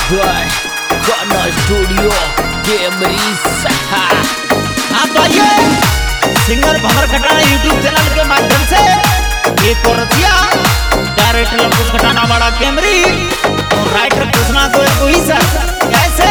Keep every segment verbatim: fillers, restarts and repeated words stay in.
By खाना studio कैमरीज। हाँ तो आइए सिंगर भंवर खटाना यूट्यूब चैनल के माध्यम से एक और रसिया डायरेक्टर लंकुश खटाना वाला कैमरी और राइटर कृष्णा गोयल को ही सर कैसे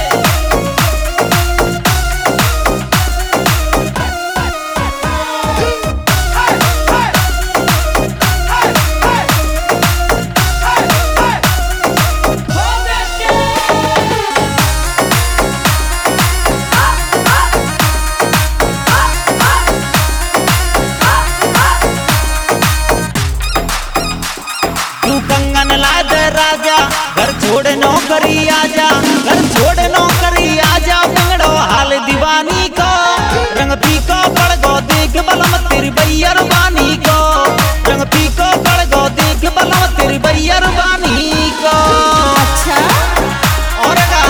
राजा घर छोड़ नौकरी आजा, घर छोड़ नौकरी आजा, बंगड़ो हाल दीवानी को रंग पीको पड़ गो देख बलम तेरी बैयर बानी को, रंग पीको पड़ गो देख बलम तेरी बैयर बानी को। अच्छा और का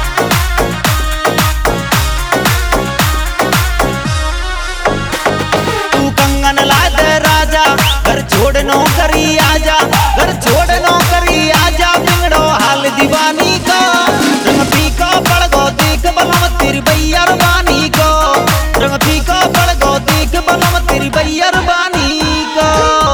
तू कंगन ला दे राजा, घर छोड़ नौकरी आजा, घर छोड़ नौकरी आजा, बिगड़ो हाल दीवानी को रंग पीको पड़ गो देख बलम तेरी बैयर बानी को, रंग पीको पड़ गो देख बलम तेरी बैयर बानी को।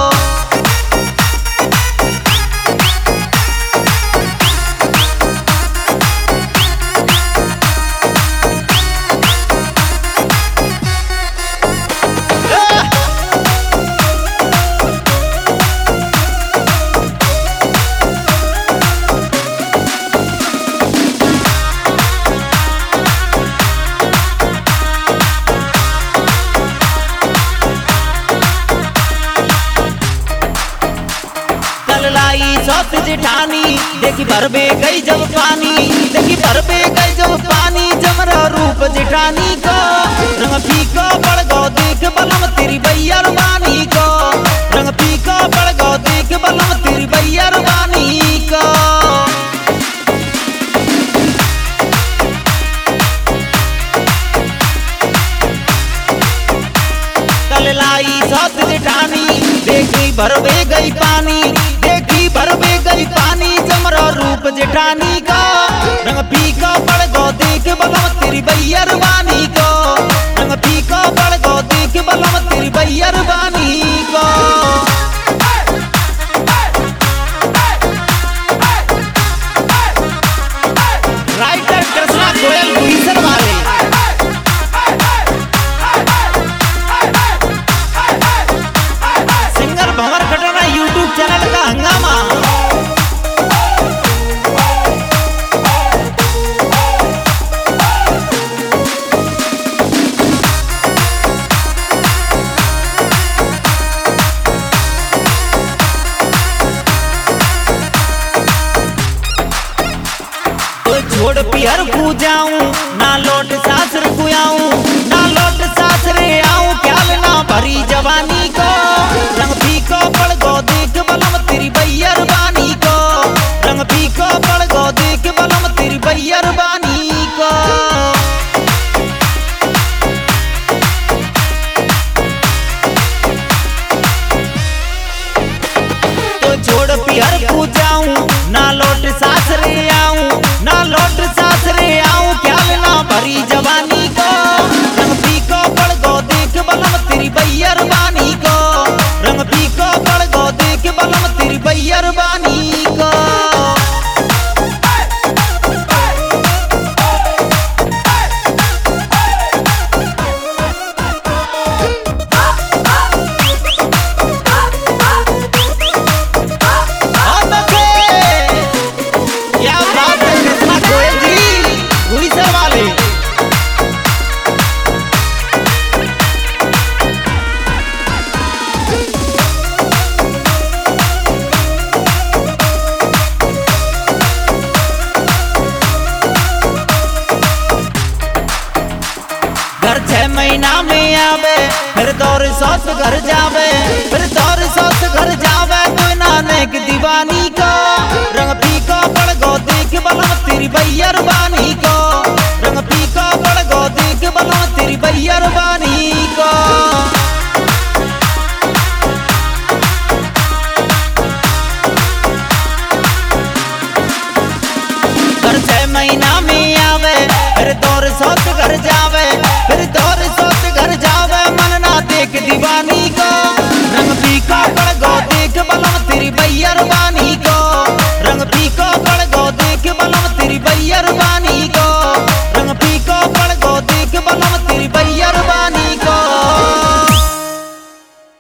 लाई सौत जिठानी देखी भरबे गई जब पानी, देखी भरबे गई जब पानी, जमरा रूप जिठानी को रंग फीको पड़ गो देख बलम तेरी बैयर बानी को, रंग फीको पड़ गो देख बलम तेरी बैयर बानी को। कल लाई सौत जिठानी देखी भरबे गई पानी, देखी भरबे गई पानी, जमरा रूप जेठानी का रंग फीका पड़ गो देख बलम तेरी बैयर बानी को, रंग फीका पड़ गो देख बलम तेरी बैयर बानी को। राइटर कृष्णा गोयल गुईसर वाले सिंगर भंवर खटाना यूट्यूब चैनल का हंगामा। तो छोड़ पियर पूजाऊं ना लौट सासर कुआऊं, ना लौट सासरे आऊं, ख्याल ना भरी जवानी को रंग फीको पड़ गो देख बलम तेरी बैयर बानी को, रंग फीको पड़ गो देख बलम तेरी बैयर बानी को। तो छोड़ पियर पूजाऊं ना लौट सासरे आऊं, ना लौट सासरे आऊं, ख्याल ना भरी जवानी को रंग फीको पड़ गो देख बलम तेरी बैयर बानी को, रंग फीको पड़ गो देख बलम तेरी बैयर बानी को। क्या बात है कृष्णा गोयल जी गुईसर वाले। घर छह महीना में आवे फिर दौर सौत घर जावे, फिर दौर सौत घर जावे, कोई नानक दीवानी को रंग फीको पड़ गो देख बलम तेरी बैयर बानी को, रंग फीको पड़ गो देख बलम तेरी बैयर बानी को। तेरी बैयर बानी